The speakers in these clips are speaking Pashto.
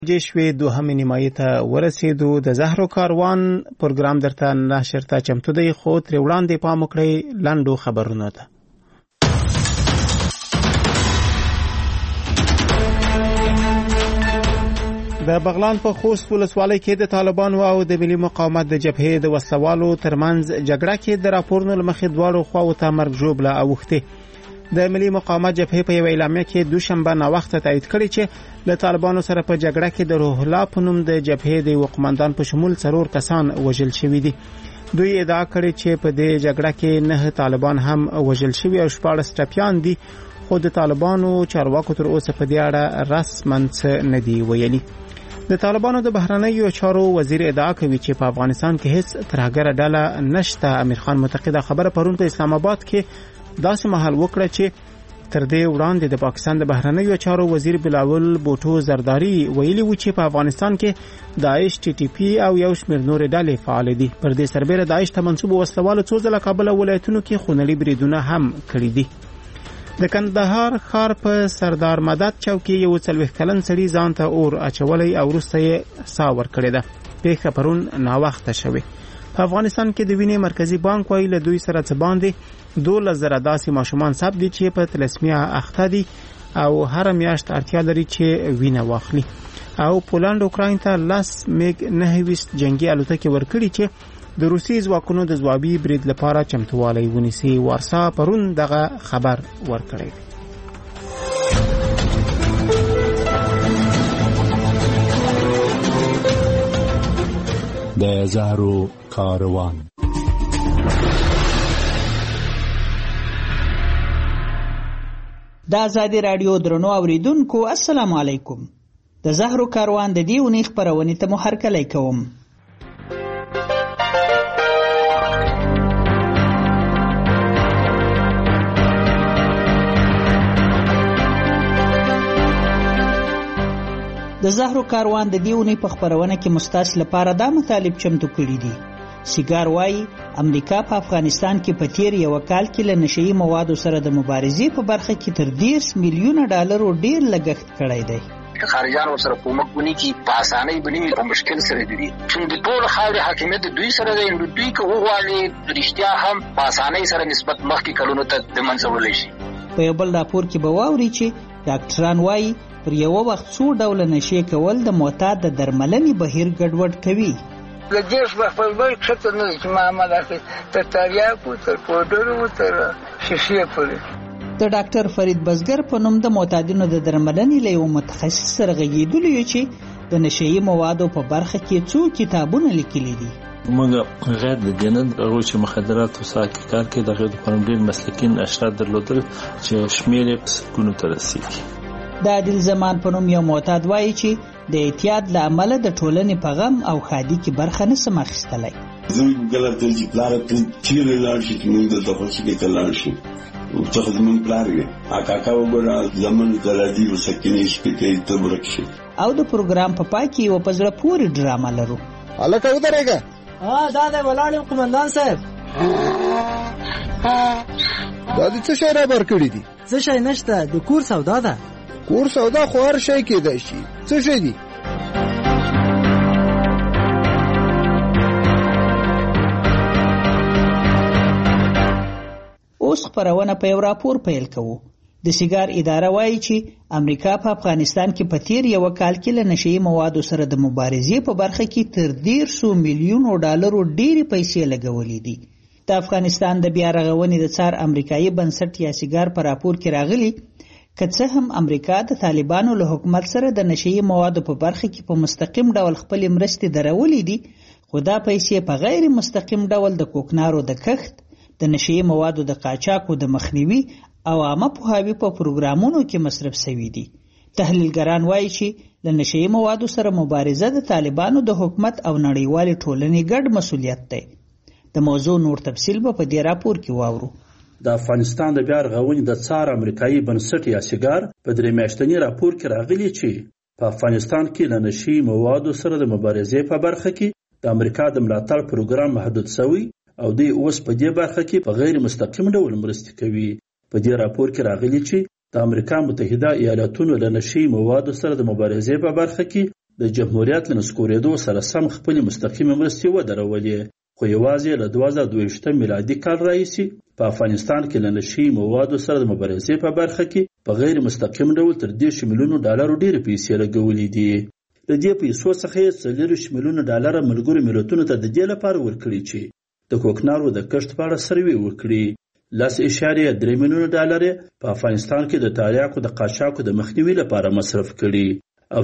جشوی دوهمې نیمایي ته ورسېدو. د زهرو کاروان پروګرام درته نشر ته چمتو دی، خو ترې وړاندې پام وکړئ لنډو خبرونو ته. د بغلان په خوست ولسوالۍ کې د طالبانو او د ملي مقاومت د جبهې د وسلوالو ترمنځ جګړه کې د راپورونو له مخې دواړو خواو ته مرګ ژوبله اوښتې. د ملي مقاومت جبهې په یوه اعلامیه کې دوشنبه ناوخته تایید کړی چې له طالبانو سره په جګړه کې د روح الله په نوم د جبهې د یوه قماندان په شمول 4 کسان وژل شوي دي. دوی ادعا کړې چې په دې جګړه کې 9 طالبان هم وژل شوي او 14 ټپیان دي، خو د طالبانو چارواکو تر اوسه په دې اړه رسماً څه نه دي ویلي. د طالبانو د بهرنیو چارو وزیر ادعا کوي چې په افغانستان کې هیڅ ترهګره ډله نشته. امیر خان متقده خبره پرون په اسلام آباد کې داسې مهال وکړه چې تر دې وړاندې د پاکستان د بهرنیو چارو وزیر بلاول بوټو زرداری ویلي و چې په افغانستان کې داعش، ټي ټي پی او یو شمېر نورې ډلې فعال دي. پر دې سربېره داعش ته منسوب وسلوالو څو ځله کابل ولایتونو کې خونړي بریدونه هم کړي دي. د کندهار ښار په سردار مدد چوک کې یو 40 کلن سړي ځان ته اور اچولی او وروسته یې ساه ورکړې ده. پیښه پرون ناوخته شوې. په افغانستان کې د وینې مرکزی بانک وایي له دوی سره څه باندې 12,000 داسې ماشومان ثبت دي چې په تلسمیا اخته دي او هر میاشت اړتیا لري چې وینه واخلي. او پولند اوکراین ته 10 میګ 9 جنگي الوتکې ورکړي چې د روسي ځواکونو د ځوابي برید لپاره چمتووالی ونیسي. وارسا پرون دغه خبر ورکړی. د زهرو کاروان. د آزادی رادیو درنو اوریدونکو السلام علیکم. د زهرو کاروان د دې اونۍ خپرونې ته مو هرکلی کوم. د زهرو کاروان د دې اونۍ په خپرونه کې مستاس لپاره دا مطالب چمتو کړي دي. سیګار وایي امریکا په افغانستان کې په تیر یو کال کې له نشئی موادو سره د مبارزې په برخه کې تر 10 میلیونه ډالر ډیر لګښت کړی دی. خارجانو سره کومک ونی کی په اسانۍ باندې په مشکل سره دي چې د ټول خاور حاکمیت دوی سره دی. دوی که وغواړي رښتیا هم په اسانۍ سره نسبت مخکې کلونو ته د منځوړل شي. په یو بل راپور کې به واوري چې ډاکټران وایي پر یو وخت څو ډول نشې کول د معتاد د درملنې بهیر ګډوډ کوي. د دې خپل بل څه نه چې معاملې کوي تر تریاکو تر پودرو تر شیشې پورې. د ډاکټر فرید بزګر په نوم د معتادینو د درملنې له یو متخصص سره غږېدلو چې د نشئی موادو په برخه کې څو کتابونه لیکلي دي. موږ غیر د دینن او چې مخدرات او ساکي کار کې د غیر قانوني مسلکین اشرار درلودل چې شمیر سکونو ته رسیدي. د عادل زمان په نوم یو معتاد وایي چې د اعتیاد له امله د ټولنې په غم او ښادي کې برخه نشم اخیستلی. زه ګلر ته چې پلار ته چیرې لاړ شي چې موږ دلته خوشي کې ته لاړ شو څه زمون پلار یې کاکا وګوره زمون د راډي وسکینې شپې ته ورک شي. او د پروګرام په پای کې یو په زړه پورې ډرامه لرو. هلکه ودرېږه. دا دی ولاړ یم قمندان صاحب. دا دې څه شی رابر کړي دي؟ څه شی نشته، د کور سودا ده. کور سودا خو هر شی کېدای شي. څه شی دي؟ اوس خپرونه په یو راپور پیل کوو. د سیګار اداره وایي چې امریکا په افغانستان کې په تیر یو کال کې له نشئی موادو سره د مبارزې په برخه کې تر 100 میلیونو ډالرو ډېرې پیسې لګولې دي. د افغانستان د بیا رغونې د څار امریکایي بنسټ یا سیګار په راپور کې راغلي که څه هم امریکا د طالبانو له حکومت سره د نشئی موادو په برخه کې په مستقیم ډول خپل مرستې درولې دي، خو دا پیسې په غیر مستقیم ډول د کوکنارو د کښت، د نشئی موادو د قاچاقو د مخنیوي او عامه پوهاوي په پروګرامونو کې مصرف شوي دي. تحلیلګران وایي چې له نشئی موادو سره مبارزه د طالبانو د حکومت او نړیوالې ټولنې ګډ مسؤلیت دی. د موضوع نور تفصیل به په دې راپور کې واورو. د افغانستان د بیا رغونې د څار امریکایي بنسټ یا سیګار په 3 میاشتني راپور کې راغلي چې په افغانستان کې له نشئی موادو سره د مبارزې په برخه کې د امریکا د ملاتړ پروګرام محدود شوی او دوی اوس په دې برخه کې په غیر مستقیم ډول مرستې کوي. په دې راپور کې راغلي چې د امریکا متحده ایالاتونو له نشئی موادو سره د مبارزې په برخه کې د جمهوریت له نسکورېدو سره سم خپلې مستقیمې مرستې ودرولې، خو یوازې له 2022 میلادي کال راهیسې په افغانستان کې له نشي موادو سره د مبارزې په برخه کې په غیر مستقیم ډول تر 10 میلیونو ډالرو ډېرې پیسې لګولې دي. د دې پیسو څخه یې 40 میلیونه ډالر ملګرو ملتونو ته د دې لپاره ورکړي چې د کوکنارو د کښت په اړه سروې وکړي. 10.3 میلیونه ډالر په افغانستان کې د تریاکو د قاچاقو د مخنیوي لپاره مصرف کړي او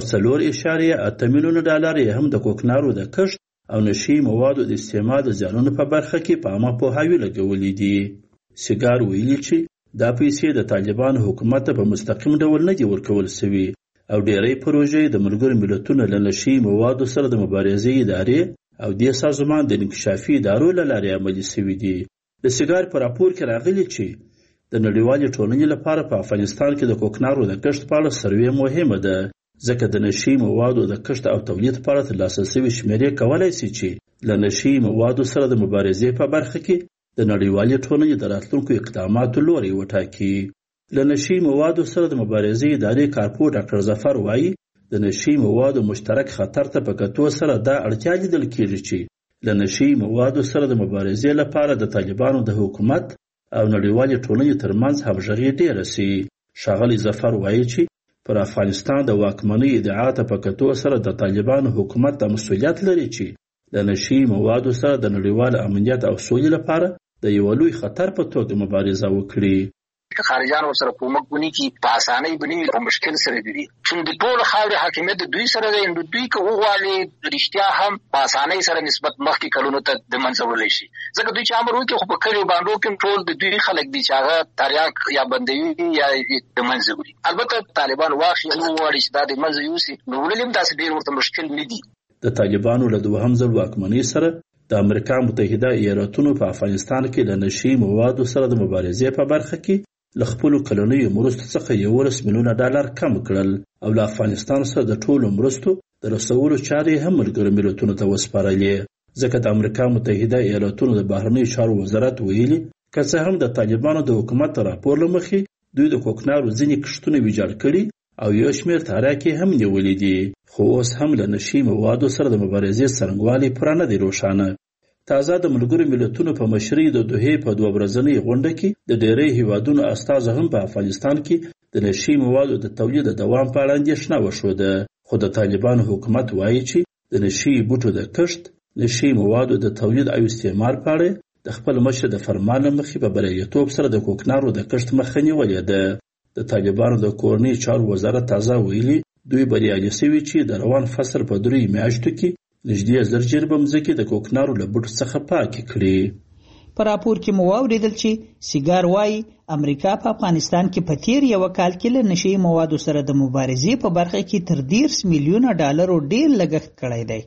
4.8 میلیونه ډالر هم د کوکنارو د کښت او نشي موادو د استعمال د زیانونو په برخه کې په عامه پوهاوي لګولې دي. سیګار ویلي چې دا پیسې د طالبانو حکومت ته په مستقیم ډول نه دي ورکول شوي او ډېری پروژې د ملګرو ملتونو له نشي موادو سره د مبارزې ادارې او دې سازمان د انکشافي ادارو له لارې عملي شوي دي. د سیګار په راپور کې راغلي چې د نړیوالې ټولنې لپاره په افغانستان کې د کوکنارو د کښت په اړه سروې مهمه ده، ځکه د نشي موادو د کښت او تولید په اړه ترلاسه شوي شمیرې کولی شي چې له نشي موادو سره د مبارزې په برخه کې د نړیوالې ټولنې د راتلونکو اقداماتو لوری وټاکي. له نشي موادو سره د مبارزې ادارې کارپور ډاکټر ظفر وایي د نشي موادو مشترک خطر ته په کتو سره دا اړتیا لیدل کېږي چې له نشي موادو سره د مبارزې لپاره د طالبانو د حکومت او نړیوالې ټولنې ترمنځ همغږي ډېره شي. ښاغلی ظفر وایي چې پر افغانستان د واکمنۍ ادعا ته په کتو سره د طالبانو حکومت د مسؤلیت لري چې د نشي موادو سره د نړیوال امنیت او سولې لپاره د یو لوی خطر په توګه مبارزه وکړي. خارجان ورسره کومک ونی کی په اسانۍ باندې په مشکل سره دي چې د ټول خاورې حاکمیت دوی سره دی، دوی که وغواړي رښتیا هم په اسانۍ سره نسبت مخکې کلونو ته د منځوړلی شي، ځکه دوی چې امر وکړي خو په کلیو باندې کې ټول د دوی خلک دي چې هغه تریاک یا بندوي یا د منځه وړي. البته طالبان واخلي وغواړي چې دا د منځه یوسي، نو ولې هم داسې ډېر ورته مشکل نه دي. د طالبانو له دوهم ځل واکمنۍ سره د امریکا متحده ایالاتونو په افغانستان کې له نشي موادو سره د مبارزې په برخه کې له خپلو کلنیو مرستو څخه 11 میلیونه ډالر کم کړل او له افغانستان سره د ټولو مرستو د رسولو چارې هم ملګرو ملتونو ته وسپارلې، ځکه د امریکا متحده ایالاتونو د بهرنیو چارو وزارت ویلي که څه هم د طالبانو د حکومت راپور له مخې دوی د کوکنارو ځینې کښتونه ویجاړ کړي او یو شمېر تاریکې هم نیولې دي، خو اوس هم له نشي موادو سره د مبارزې څرنګوالی پوره نه دی روښانه. تازه د ملګرو ملتونو په مشرۍ د دوحې په 2 ورځنۍ غونډه کې د ډېری هیوادونو استازو هم په افغانستان کې د نشي موادو د تولید د دوام په اړه اندېښنه وښوده، خو د طالبانو حکومت وایي چې د نشي بوټو د کښت، نشي موادو د تولید او استعمال په اړه د خپل مشر د فرمان له مخې په بریالیتوب سره د کوکنارو د کښت مخه نیولې ده. د طالبانو د کورنۍ چارو وزارت تازه ویلي دوی بریالي شوي چې د روان فصل په 3 میاشتو کې نږدې 1000 جریبه مځکې د کوکنارو له بوټو څخه پاکې کړي. په راپور کې مو واوریدل چې سیګار وایي امریکا په افغانستان کې په تیر یو کال کې له نشي موادو سره د مبارزې په برخه کې تر 10 میلیونه ډالرو ډېر لګښت کړی دی.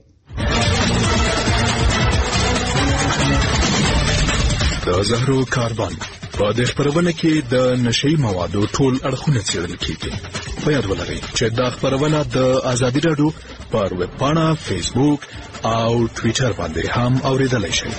د زهرو کاروان په دې خبرونه کې د نشي موادو ټول اړخونه څېړل کیږي. په یاد ولرئ چې دا خبرونه د ازادي راډیو پر ویب پاڼه، فیسبوک او ټویټر باندې هم اوریدلای شئ.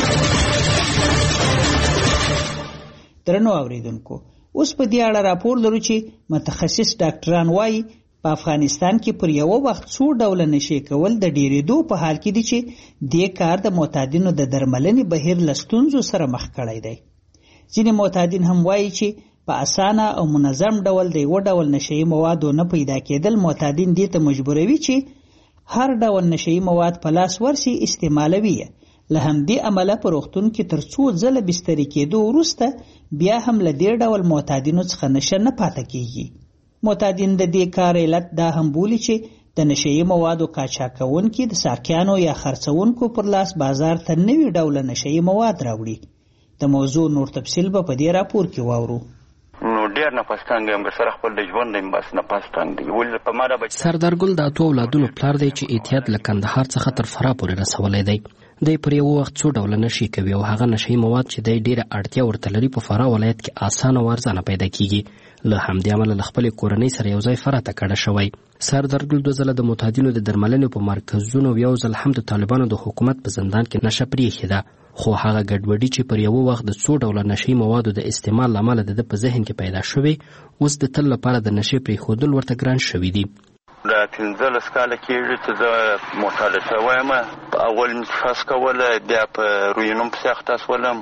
درنو اوریدونکو، اوس په دې اړه راپور لرو چې متخصص ډاکټران وایي په افغانستان کې پر یو وخت څو ډول نشي کول د ډېرېدو په حال کې دي چې دې کار د معتادینو د درملنې بهیر له ستونزو سره مخ کړی دی. ځینې معتادین هم وایي چې په اسانه او منظم ډول د یو ډول نشي موادو نه پیدا کېدل معتادین دې ته مجبوروي چې هر ډول نشي مواد په لاس ورسي استعمالوي. له همدې امله په روغتون کې تر څو ځله بسترې کېدو وروسته بیا هم له دې ډول معتادینو څخه نشه نه پاتې کېږي. معتادین د دې کار علت دا هم بولي چې د نشي موادو قاچاقونکي د ساقیانو یا خرڅونکو پر لاس بازار ته نوي ډول نشي مواد راوړي. د موضوع نور تفصیل به په دې راپور کې واورو. نو ډیر نه پښتانګ هم سره خپل د ژوند د بس نه پښتانګ دی ول په ماره بچ سردار ګل د اتو اولادونو پلار دی چې احتیاط له کندهار څخه تر فراه پورې رسولې دی. د پر یو وخت څو ډول نشي کوي او هغه نشي مواد چې د ډیره اړتیا ورته لري په فراه ولایت کې اسانه ورزانه پیدا کیږي. له همدې امله خپل کورنۍ سره یو ځای فراه ته کډه شوی. سردار ګل د زله د معتادینو د درملنې په مرکزونو یو ځل هم د طالبانو د حکومت په زندان کې نشه پریښې ده، خو هغه ګډوډي چې پر یو وخت د څو ډول نشي موادو د استعمال لامل د په ذهن کې پیدا شوی اوس د تل لپاره د نشي پریښودل ورته ګران شوی دی. دا 15 کاله کېږي چې زه معتاد شوم. اول مې فاس کوله، بیا په روینوم پسې اخته شولم.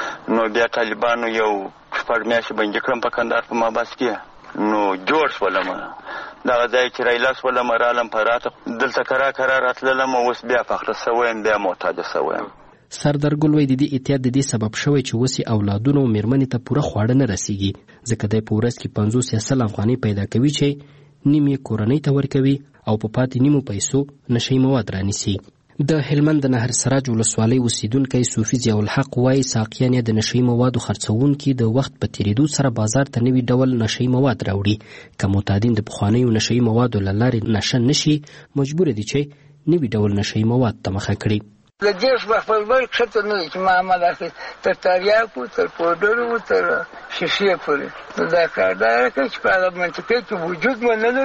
نو بیا طالبانو یو 4 میاشتې بندي کړم په کندهار په محبس کې. نو جوړ شولم، دغه ځای چې رایله شولم، رالم په راته دلته کرا راتللم. اوس بیا فخته شویم، بیا معتاد شویم. سردار ګل وایي د دې احتیاط د دې سبب شوی چې اوس یې اولادونو او مېرمنې ته پوره خواړه نه رسیږي، ځکه دی په ورځ کې 50 یا 100 افغانۍ پیدا کوي چې نیم یې کورنۍ ته ورکوي او په پاتې نیمو پیسو نشهیي مواد رانیسي. د هلمند د نهر سراج ولسوالۍ اوسیدونکی صوفي ضیاء الحق وایي ساقیان یې د نشهیي موادو خرڅوونکي د وخت په تېرېدو سره بازار ته نوي ډول نشهیي مواد راوړي. که معتادین د پخوانیو نشهیي موادو له لارې نشه نشي، مجبور دي چې نوي ډول نشهیي مواد ته مخه کړي. د دې په خپل بل کښته نه چې محمد اخی تر تریاکو تر پودرو تر شیشې پورې دا کار دا کوي چې په منطقه کې وجود مو نه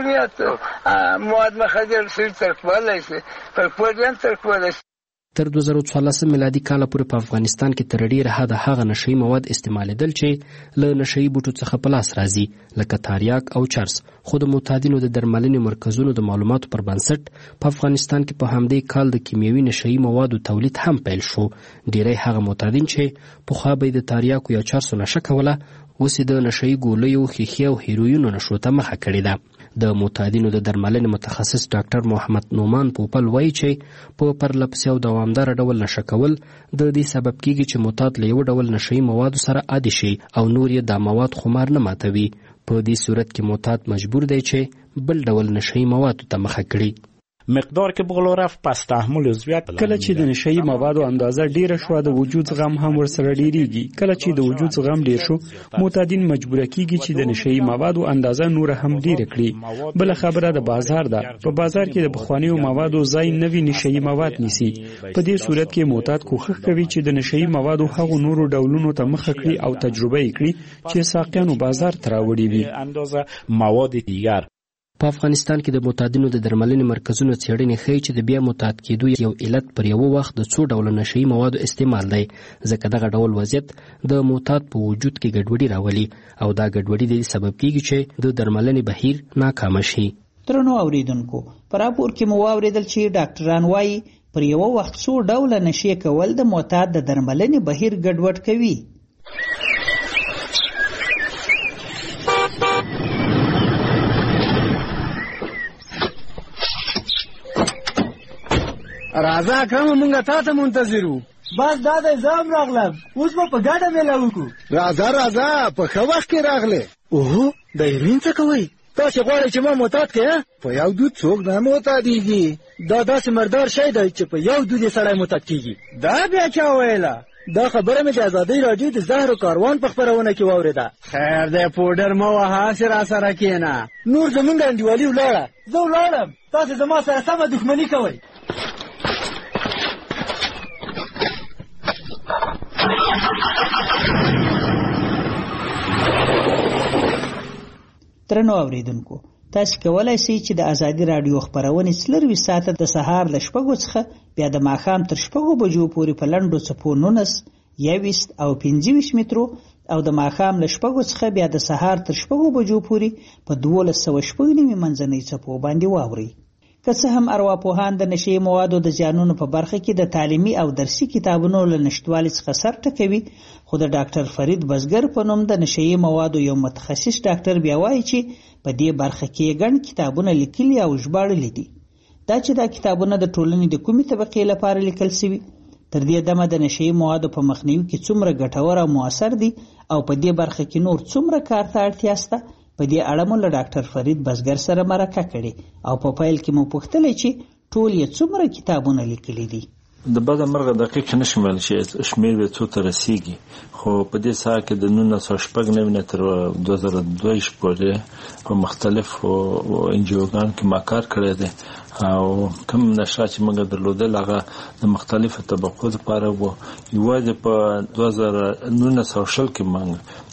لري. مواد مخدر سر تر کولای شي پر پودران تر کولای شي. تر 2014 میلادي کال پورې په افغانستان کې تر ډیره حده هغه نشهیي مواد استعمالیدل چې له نشهیي بوټو څخه په لاس راځي، لکه تریاک او چرس. خو د معتادینو د درملنې مرکزونو د معلوماتو پر بنسټ په افغانستان کې په همدې کال د کیمیاوي نشهیي موادو تولید هم پیل شو. ډیری هغه معتادین چې پخوا به د تریاکو یا چرسو نشه کوله، اوس یې د نشهیي ګولیو، ښیښې او هیروینو نشو ته مخه کړې ده. د معتادینو د درملنې متخصص ډاکټر محمد نومان پوپل وایي چې په پرلپسې او دوامداره ډول نشه کول د دې سبب کیږي چې معتاد له یو ډول نشهیي موادو سره عادي شي او نور یې دا مواد خمار نه ماتوي. په دې صورت کې معتاد مجبور دی چې بل ډول نشهیي موادو ته مخه کړي. مقدار که بغلو رفت پس تحمل عضویت. کله چې د نشهیي موادو اندازه ډیره شوه، د وجود زغم هم ورسره ډیریږي. کله چې د وجود زغم ډیر شو، معتادین مجبور کیږي چې د نشهیي موادو اندازه نور هم ډیره کړي. بل خبره د بازار ده، په بازار کې د بخوانیو موادو ځای نوي نشهیي مواد نیسي. په دې صورت کې معتاد کوښښ کوي چې د نشهیي موادو هغو نورو ډولونو ته مخه کړي او تجربه یې کړي چې ساقیانو بازار ته راوړي وي. اندازه مواد دیگر په افغانستان کې د معتادینو د درملنې مرکزونو څېړنې ښیي چې د بیا معتاد کېدو یو علت پر یو وخت د څو ډوله نشهیي موادو استعمال دی، ځکه دغه ډول وضعیت د معتاد په وجود کې ګډوډي راولي او دا ګډوډي د دې سبب کېږي چې د درملنې بهیر ناکامه شي. درنو اوریدونکو، په راپور کې مو واورېدل چې ډاکټران وایي پر یو وخت څو ډوله نشې کول د معتاد د درملنې بهیر ګډوډ کوي. راځه اکرم، مونږ تا ته منتظر وو. بس دا د زام راغلم، اوس به په ګډه میله وکړو. راځه په ښه وخت کې راغلې. اوهو د هیروین څه کوئ؟ تاسې غواړئ چې ما معتاد کړې؟ په یو دود څوک نه معتادېږي. دا داسې مردار شی دی چې په یو دود یې سړی معتاد کېږي. دا بیا چا ویله؟ دا خبره مې د ازادۍ راډیو د زهرو کاروان په خپرونه کې واورېده. خیر دی، پوډر مه وهه، هسې راسره کښېنه. نور زمونږ انډیوالي ولاړه. زه ولاړم، تاسې زما سره سمه دښمني کوئ. درنو اوریدونکو، تاسو کولای شئ چې د ازادي رادیو خبرونه 24 ساعته د سهار ل 6 څخه بیا د ماښام تر 6 بجو پورې په لنډو څپو 19 21 او 25 مترو او د ماښام ل 6 څخه بیا د سهار تر 6 بجو پورې په 1290 منځنۍ څپو باندې واوري. که څه هم ارواپوهان د نشهیي موادو د زیانونو په برخه کې د تعلیمي او درسي کتابونو له نشتوالي څخه سر ټکوي، خو د ډاکټر فرید بزګر په نوم د نشهیي موادو یو متخصص ډاکټر بیا وایي چې په دې برخه کې ګڼ کتابونه لیکلي او ژباړلي دي. دا چې دا کتابونه د ټولنې د کومې طبقې لپاره لیکل شوي، تر دې دمه د نشهیي موادو په مخنیوي کې څومره ګټور او مؤثر دي او په دې برخه کې نور څومره کار ته اړتیا شته، په دې اړه مو له ډاکټر فرید بزګر سره مرکه کړې او په پیل کې مو پوښتلې چې ټول یې څومره کتابونه لیکلي دي. د بده مرغه دقیق نشم ویلی چې شمېر به څو ته رسیږي، خو په دې ساحه کې د 1996 تر 2002 پورې په مختلفو انجیوګانو کې ما کار کړی دی او کوم نشه چې موږ درلودل هغه د مختلفو طبقو لپاره وو. یوازې په 2019 کې موږ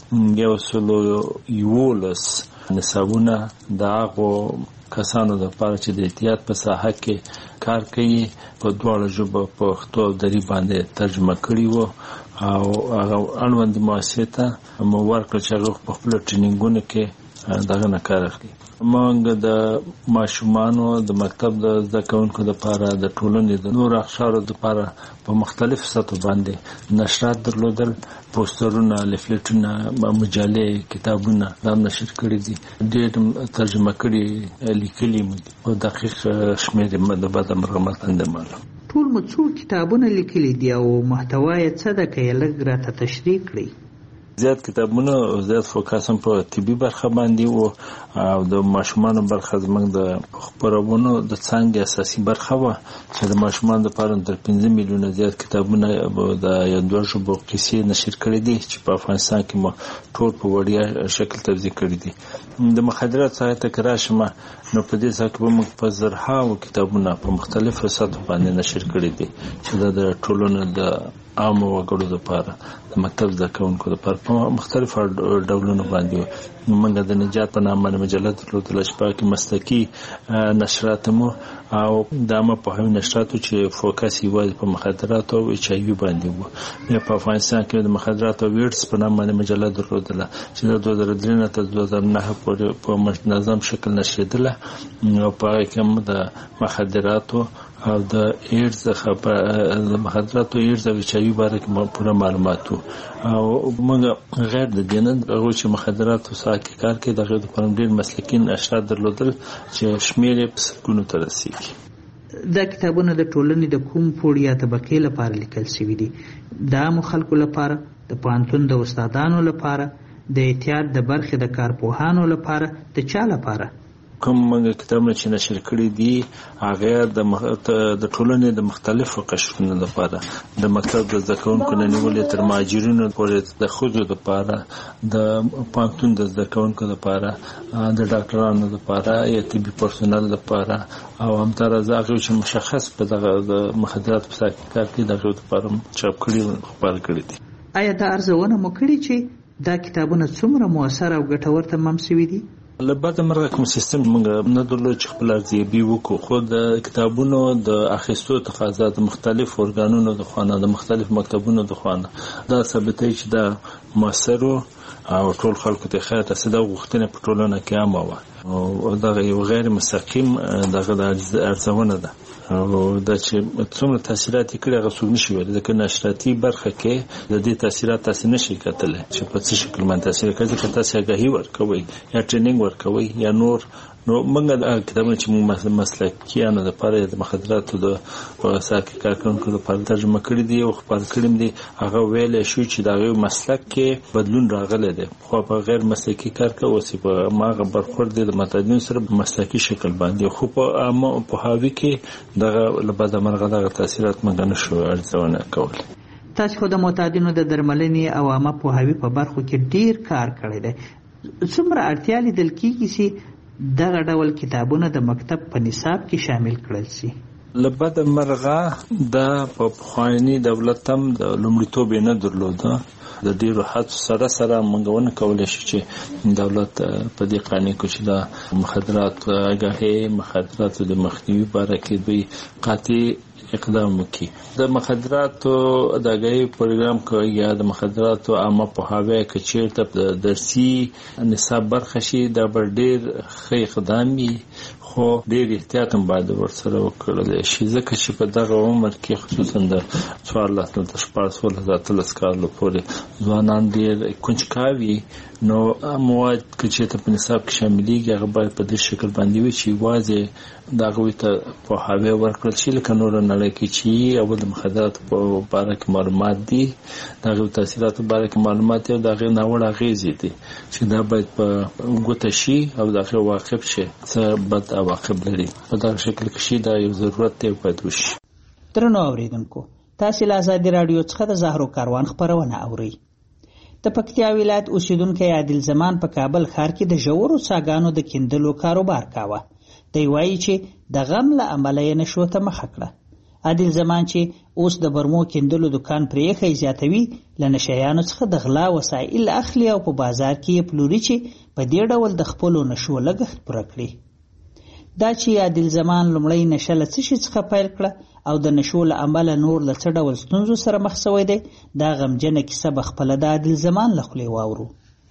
111 نصابونه د هغو کسانو لپاره چې د احتیاط په ساحه کې کار کوي په دواړو ژبو پښتو او دري باندې ترجمه کړي وو او هغه اړوند مؤسسې ته مو ورکړل چې هغه په خپلو ټریننګونو کې دغه نه کار اخلي. موږ د ماشومانو د مکتب د زده کوونکو لپاره د ټولنې د نور اقشارو لپاره په مختلف سطحو باندې نشرات درلودل، پوسټرونه، لیفلیټونه، مجلې، کتابونه دا نشر کړي دي. ډېر ترجمه کړي لیکلي او دقیق شمېر د بعد مرغمتند معلوم. ټول مو څو کتابونه لیکلي دي او محتوا یې څه ده، که یې لږ راته تشریح کړئ. زیات کتابونه او زیات فوکس هم په طبي برخه باندې او د ماشومانو برخه زموږ د خبرونو د څنګه اساسي برخه و چې د ماشومانو لپاره تر 5 میلیونه زیات کتابونه د یوه ژبو قصې نشر کړي دي چې په افغانستان کې مو ټول په وړیا شکل توزیع کړي دي. د مخدرات سایت کې راشم نو په دې ځکه به موږ په زرهاو کتابونه په مختلفو سطحو باندې نشر کړي دي چې د ټولنې د عام وګړو لپاره د مکتب زده کوونکو لپاره په مختلفو ډولونو باندې موږ د نجات په نامه مجله درلودله چې پکې مسلکي نشرات مو او د عامه پوهاوي نشراتو چې فوکس یوازې په مخدراتو او ایچ آی وي باندې و. په افغانستان کې د مخدراتو او ویډز په نامه مجله درلودله چې د 2003 تر 2009 پورې په منظم شکل نشریدله او په هغې کې هم د مخدراتو او د ایډز د مخدراتو ایډز او ایچ آی وي باره کې پوره معلومات او موږ غیر د دې نه هغوی چې مخدراتو ساحه کې کار کوي د هغوی دپاره ډېر مسلکي نشرات درلودل چې شمېر یې په سلګونو ته رسېږي. دا کتابونه د ټولنې د کوم پوړ یا طبقې لپاره لیکل شوي دي؟ د عامو خلکو لپاره، د پوهنتون د استادانو لپاره، د احتیاط د برخې د کارپوهانو لپاره، د چا لپاره؟ کوم موږ کتابونه چې نشر کړي دي هغه د ټولنې د مختلفو قشرونو لپاره، د مکتب د زده کوونکو نه نیولې تر مهاجرینو پورې، د ښځو لپاره، د پوهنتون د زده کوونکو لپاره، د ډاکټرانو لپاره یا طبي پرسونل لپاره او همداراز هغوی چې مشخص په دغه د مخدراتو په ساحه کې کار کوي د هغوی لپاره چاپ کړي او خپاره کړي دي. آیا دا ارزونه مو کړې چې دا کتابونه څومره مؤثر او ګټور تمام شوي دي؟ له بعده مرغه کوم سیستم موږ نه درلود چې خپل ارزیابي وکړو، خو د کتابونو د اخیستو تقاضا د مختلفو ارګانونو د خوا نه، د مختلفو مکتبونو د خوا نه دا ثابتوي چې دا مؤثر او ټول خلکو ته خیر رسېده او غوښتنه په ټولنه کې عامه وه او دغه یو غیر مستقیم دغه د ارزونه ده او دا چې څومره تاثیرات یې کړي هغه څوک نشي ویلی، ځکه نشراتي برخه کې د دې تاثیرات تاسې نشئ کتلی چې په څه شکل باندې تاثیر کوي، ځکه تاسې آګاهي ورکوئ یا ټریننګ ورکوئ یا نور. نو موږ کتابونه چې موږ مسلکیانو لپاره د مخدراتو د په ساحه کې کار کوونکو لپاره ترجمه کړي دي او خپاره کړي دي، هغه ویلی شو چې د هغوی مسلک کې بدلون راغلی دی. خو په غیر مسلکي کار کوي اوس په هماغه برخورد دی د معتادینو سره په مسلکي شکل باندې، خو په عامه پوهاوي کې دغه له بعده مرغه دغه تاثیرات موږ نشو ارزونه کولی. تاسو خو د معتادینو د درملنې او عامه پوهاوي په برخو کې ډیر کار کړی دی. څومره اړتیا لیدل کېږي چې دغه ډول کتابونه د مکتب په نصاب کې شامل کړل شي؟ له بده مرغه دا په پخواني دولت هم د لومړیتوب یې نه درلوده. د ډېرو هڅو سره موږ ونه کولی شو چې دولت په دې قانع کړو چې د مخدراتو آګاهي، مخدراتو د مخنیوي باره کې دوی قاطع اقدام وکړي. د مخدراتو د آګاهي پروګرام کوي یا د مخدراتو عامه پوهاوی که چېرته د درسي نصاب برخه شي دا به ډېر ښه اقدام وي، خو ډېر احتیاط هم باید ورسره وکړلی شي، ځکه چې په دغه عمر کې خصوصا د 14 نه تر 16 کالو پورې ځوانان ډېر کنجکاوي. نو مواد که چېرته په نصاب کې شاملېږي هغه باید په دې شکل باندې وي چې یوازې د هغوی ته پوهاوی ورکړل شي لکه نوره نړۍ کې چې اول د مخدراتو په باره کې معلومات دي، د هغوی تاثیراتو په باره کې معلومات دي او د هغې ناوړه اغېزې دي چې دا باید په ګوته شي او د هغې واقف شي څه بد عواقب لري. په دغه شکل کې شي دا یو ضرورت دی باید وشي. درنو اورېدونکو، تاسې له ازادي راډیو څخه د زهرو کاروان خپرونه اورئ. د پکتیا ولایت اوسیدونکی عادل زمان په کابل ښار کې د ژورو څاګانو د کیندلو کاروبار کاوه. دی وایي چې د غم له امله یې نشو ته مخه کړه. عادل زمان چې اوس د برمو کیندلو دکان پرېښی زیاتوي، له نشیانو څخه د غلا وسایل اخلي او په بازار کې یې پلوري چې په دې ډول د خپلو نشو لګښت پوره کړي. دا چې عادل زمان لومړی نشه له څه شي څخه پیل کړه او د نشو له امله نور له څه ډول ستونزو سره مخ شوی دی، دا غمجنه کیسه به خپله د عادل زمان له خولې واورو.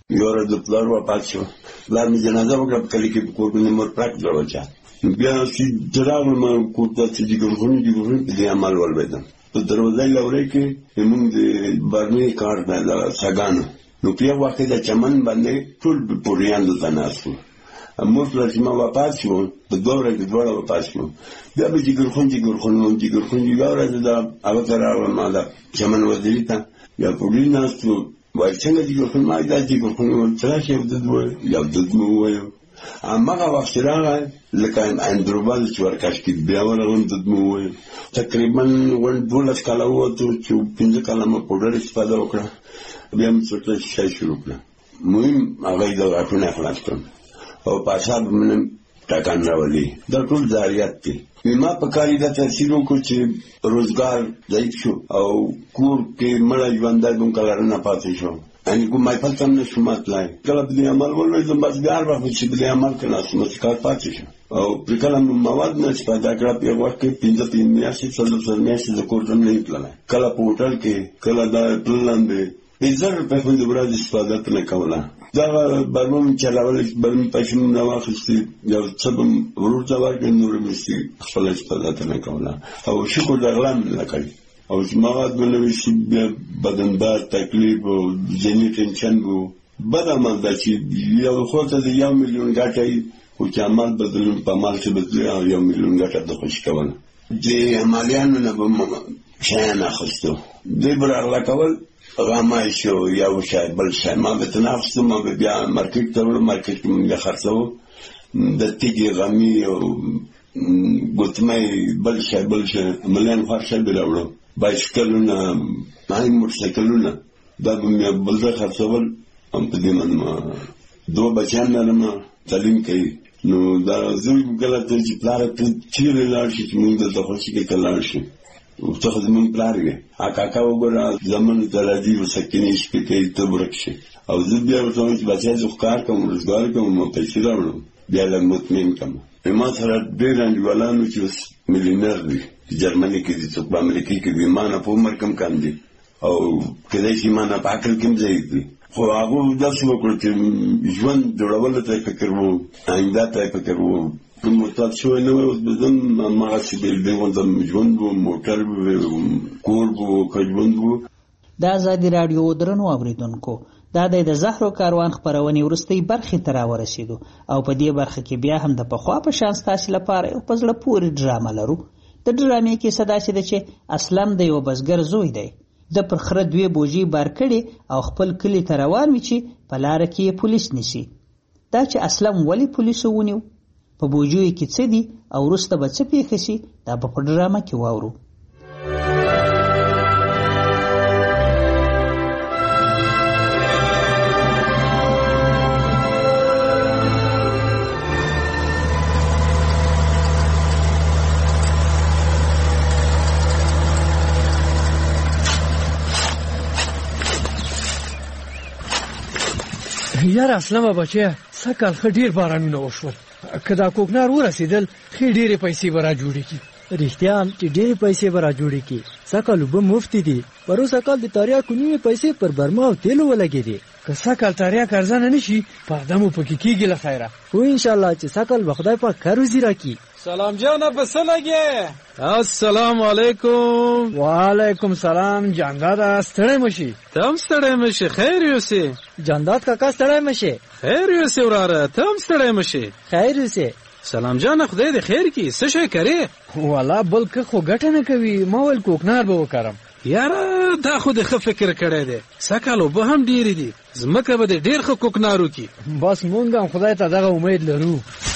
یو ورځ د پلار وفات شو. پلار مې جنازه وکړه په کلي کې په کور کې مور پراک دروچا. بیا چې راغلم کور ته چې جګرخوني په دې عمل ولوېدم. په دروازه لوري کې موږ د برني کار د ساګانو نو په وخت د چمن باندې ټول پوریان د تناسو مور پلار چې ما وفات شو په دوره کې دوړه وفات شو. بیا به جګرخوني یو ورځ دا هغه ته راغلم ما د چمن وزیري ته بیا پولیس ناستو وایي څنګه جګرخوني ما دا جګرخوني ورته یو دد مو وایو هماغه وخت راغی لکه اندروبال چې ورکش کې بیا ورغلم دد مو وایو تقریبا 12 کاله ووتو چې 15 کاله ما پوډر استفاده وکړه. بیا مې څوټه شای شروع کړه. مهم هغه د غاټونه خلاص کړم او پاشا به ټاکان راولي. دا ټول ضایعات دي. ما په کاري دا تاثیر وکړ چې روزګار ضعیف شو او کور کې مړه ژوندی دوم کلاره نه پاتې شو. یعنې کوم مایفل ته هم نه شو ماتلی. کله په دې عمل ولوېدم بس بیا هر وخت چې په دې عمل کې ناستم چې کار پاتې شو او پرې کله مواد نه استفاده کړه. په یو وخت کې 15 میاشتې 4 میاشتې د کور ته نه یم تللی. کله په هوټل کې کله دا تللم به 1000 روپۍ خو د ورځې استفاده نه کوله. دغه برمه مې چلولی برمې پیسې مې نه واخیستې یو څه به ورور ته ورکړې نور مې خپله استفاده نه کوله او شکر د غلا مې نه کوي او چې مواد مې نه ویشي بیا بدنبار تکلیف او ذهني ټینشن و. بد عمل ده چې یو خو ته د 1 میلیون ګټه وي خو چې عمل بدلون په عمل کې بدلوي او 1 میلیون ګټه د خوشي کوله. د عملیانو نه به شیان اخیستو دوی به راغلا کول غامای شو یو شای بل شای ما به تنافسو ما به بیا مارکیټ ته وړم. مارکیټ کې مونږ خرڅوو د تیږې غمي او ګوتمۍ بل شای ملیان خوار شای به راوړم. بایسکلونه موټرسایکلونه دا به مې بل ځای خرڅول. په دې باندې ما 2 بچیان لرم تعلیم کوي. نو دا زوی کله ته چې پلار ته چیرې لاړ شي چې مونږ دلته خوشي کې لاړ شي څه خو زمونږ پلار وي کاکا وګوره زمن ته راځي سکینې شپې کوي ته ورک شي او زه بیا ورته وایم چې بچی زه کار کوم روزګار کوم ما پیسې راوړم بیا لږ مطمئن کړم. ما سره ډېر انډیوالانو چې اوس میلیونر دي جرمني کې دي څوک په امریکا کې دي ما نه په عمر کم دي او کېدای شي ما نه په عقل کې هم ضعیف دي خو هغو داسې وکړو چې ژوند جوړولو ته یې فکر و آینده ته یې فکر و. معتاد شوی نه وی اوس به ځم هماغسې بېلډینګ غوندې ژوند و موټر کور و که ژوند و. د ازادي راډیو درنو اورېدونکو دا د زهرو کاروان خپرونې وروستۍ برخې ته راورسېدو او په دې برخه کې بیا هم د پخوا په شان ستاسې لپاره یو په زړه پورې ډرامه لرو. د ډرامې کیسه داسې ده چې اسلم د یو بزګر زوی دی. د پر خره 2 بوجۍ بار کړي او خپل کلي ته روان وي چې په لاره کې یې پولیس نیسي. دا چې اسلم ولې پولیسو ونیو په بوجیو کې څه دي او وروسته به څه پیښه شي دا به په ډرامه کې واورو. یاره اسلامه بچیه سږ کال ښه ډېر بارانونه وشول. که دا کوکنار ورسېدل ښې ډېرې پیسې به را جوړې کړي. رښتیا هم چې ډېرې پیسې به را جوړې کړي. سږ کال اوبه مفتې دي. پروسه کال د تریاکو نیمې پیسې پر برما او تیلو ولګېدې. که سږ کال تریاک ارزانه نه شي پرده مو پکې کېږي له خیره. خو انشاءالله چې سږ کال به خدای پاک ښه روزي راکړي. سلام جانه په څه لګې؟ السلام علیکم. وعلیکم سلام جانداده ستړی مه شي. ته هم ستړی مه شي خیر یوسې. جانداد کاکا ستړی مه شي. خیر یوسې وراره ته هم ستړی مه شي. خیر یوسې. سلام جانه خدای دې خیر کړي. څه شی کرې؟ والله بل که خو ګټه نه کوي ما ویل کوکنار به وکرم. یاره دا خو د ښه فکر کړی دی. سږ کال اوبه هم ډېرې دي ځمکه به دې ډېر ښه کوکنار وکړي. بس مونږ هم خدای ته دغه امید لرو.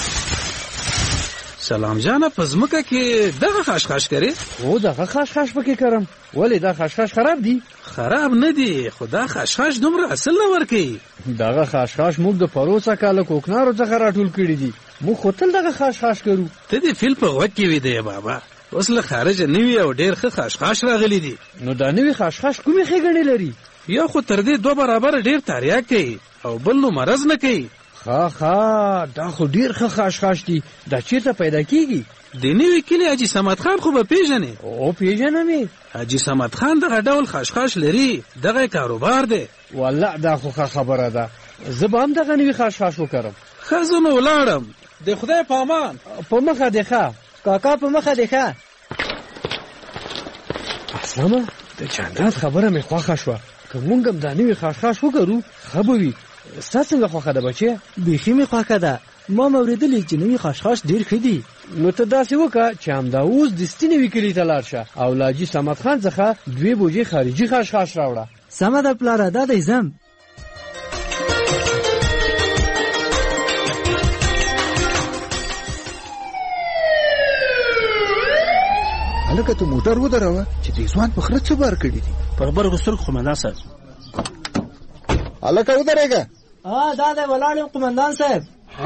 سلام جانه په ځمکه کې دغه خشخاش کرې؟ هو دغه خشخاش پکې کرم. ولې دا خشخاش خراب دي؟ خراب نه دي خو دا خشخاش دومره اصل نه ورکوي. دغه خشخاش موږ د پروسه کاله کوکنارو څخه راټول کړي دي. موږ خو تل دغه خشخاش کرو. ته دې فیل په غوږ کې ویده یې بابا. اوس له خارجه نوي او ډېر ښه خشخاش راغلي دي. نو دا نوي خشخاش کومې ښېګڼې لري؟ یا خو تر دې 2 برابره ډېر تریاک کوي او بل نو مرض نه کوي. ښه دا خو ډېر ښه خشخاش دي. دا چېرته پیدا کېږي؟ د نوي کلي حاجي صمد خان خو به پیژنې؟ او پیژنم یې. حاجي صمد خان دغه ډول خشخاش لري. دغه کاروبار دی. والله دا خو ښه خبره ده. زه به هم دغه نوي خاشخاش وکړم. ښه زه نو ولاړم. د خدای په امان. په مخه دې ښه کاکا، په مخه دې ښه. اسلامه د جانداد خبره مې خوښه شوه. که مونږ هم دا نوي خاشخاش وکړو ښه به وي. ستا څنګه خوښه ده بچې؟ بیخي مې خوښه ده. ما هم اورېدلي چې نوي خاشخاش ډېر ښه دي. نو ته داسې وکړه چې همدا اوس دستي نوي کلي ته لاړ شه او له حاجي صمد خان څخه 2 بوجۍ خارجي خاشخاش راوړه. سمه ده پلاره، دا دی ځم. هلکه ته موټر ودروه چې دې ځوان په خره څه بار کړي دي. په خبرو سترګو قومندان صاحب. هلکه ودرېږه. دا دی ولاړ یم قومندان صاحب.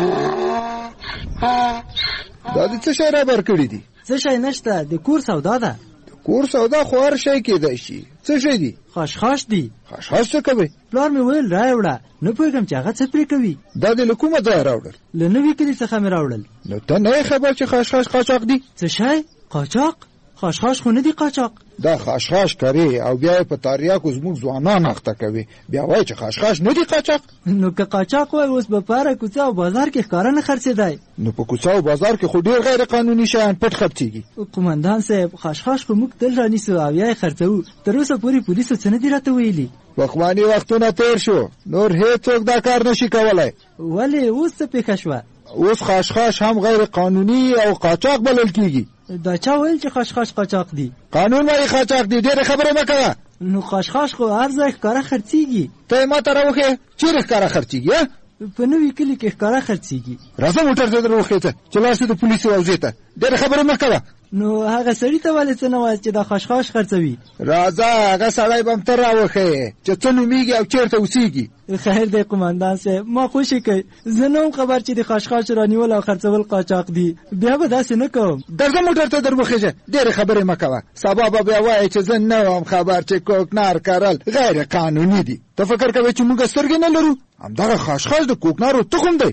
دا دې څه شی را بار کړي دي؟ څه شی نشته، د کور سودا ده. کور سودا خو هر شی کېدای شي. څه شی دي؟ خاشخاش دي. خاشخاش څه کوي؟ پلار مې ویل راوړه، نه پوهېږم چې هغه څه پرې کوي. دا دې له کومه ځایه راوړل؟ له نوي کلي څخه مې راوړل. نو ته نه یې خبر چې خاشخاش قاچاق دي؟ څه شی؟ قاچاق؟ خاشخاش خو نه دي قاچاق. دا خاشخاش کوي او بیا په تاریاکو زموږ ځوانان اخته کوي، بیا وایي چې خاشخاش نه دي قاچاق. نو که قاچاق وای اوس به په هره کوڅه او بازار کې ښکاره نه خرڅېدی. نو په کوڅه او بازار کې خو ډېر غیر قانوني شیان پټ خرڅېږي. قومندان صاحب خاشخاش خو موږ تل رانیسو او یا یې خرڅوو. تر اوسه پورې پولیسو څه نه دي راته ویلي. پخواني وختونه تېر شو، نور هېڅوک دا کار نشي کولی. ولې اوس څه پېښه شوه؟ اوس خاشخاش هم غیر قانوني او قاچاق بلل کېږي. دا چا ویل چې خاشخاش قاچاق دي؟ قانون وايي قاچاق دي. ډېره خبره مه کوه. نو خاشخاش خو هر ځای ښکاره خرڅېږي. ته یې ما ته راوښیې چېرې ښکاره خرڅېږي؟ په نوي کلي کې ښکاره خرڅېږي. راځه موټر ته در وخېته چې لاړ شو د پولیسو حوزې ته. ډېره خبره مه کوه. نو هغه سړي ته ولې څه نه وایي چې دا خاشخاش خرڅوي؟ راځه هغه سړی به هم ته راوښیې چې څه نومېږي او چېرته اوسېږي. خیر دی قومندان صاحب، ما خوشي کوي. زه نه وم خبر چې د خاشخاش رانیول او خرڅول قاچاق دي. بیا به داسې نه کوم. درځه موټر ته در وخېږه. ډېرې خبرې مه کوه. سبا به بیا وایې چې زه نه وم خبر چې کوکنار کرل غیر قانوني دي. ته فکر کوې چې موږ سترګې نه لرو؟ همدغه خاشخاش د کوکنارو تخم دی.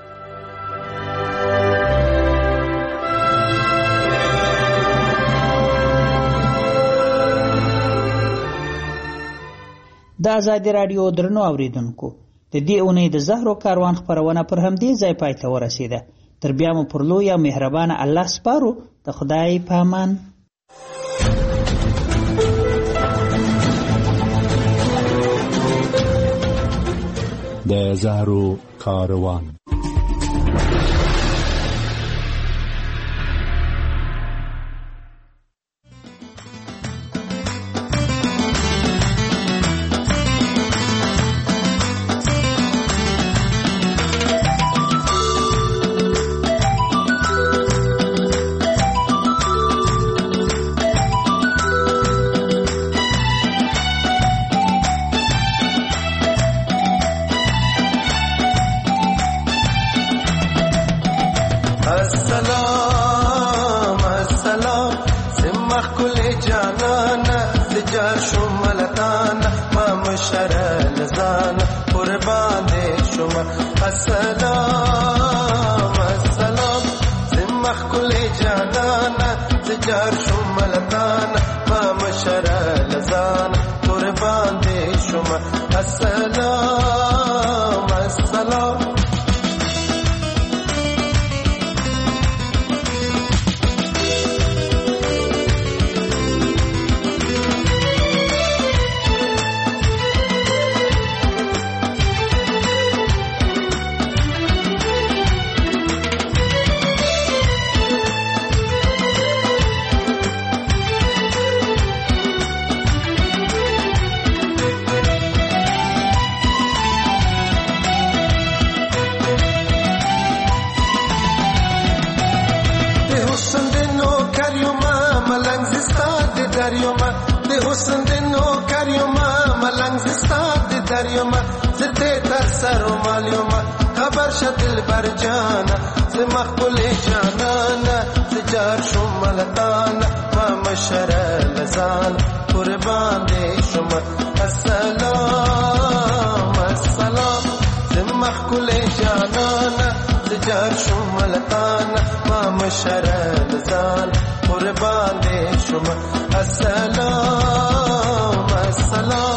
د ازادي راډیو درنو اوریدونکو، د دې اونۍ د زهرو کاروان خپرونه پر همدې ځای پای ته ورسېده. تر بیا مو پر لوی او مهربانه الله سپارو. د خدای په امان. د زهرو کاروان. السلام